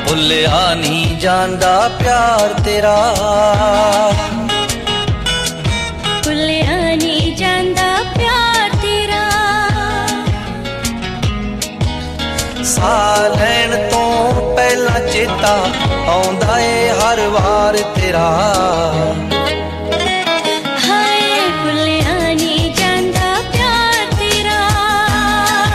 ਭੁੱਲਿਆ ਨਹੀਂ ਜਾਂਦਾ ਪਿਆਰ ਤੇਰਾ, ਭੁੱਲਿਆ ਨਹੀਂ ਜਾਂਦਾ ਪਿਆਰ ਤੇਰਾ। ਸਾਹ ਲੈਣ ਤੋਂ ਪਹਿਲਾਂ ਚੇਤਾ ਆਉਂਦਾ ਏ ਹਰ ਵਾਰ ਤੇਰਾ।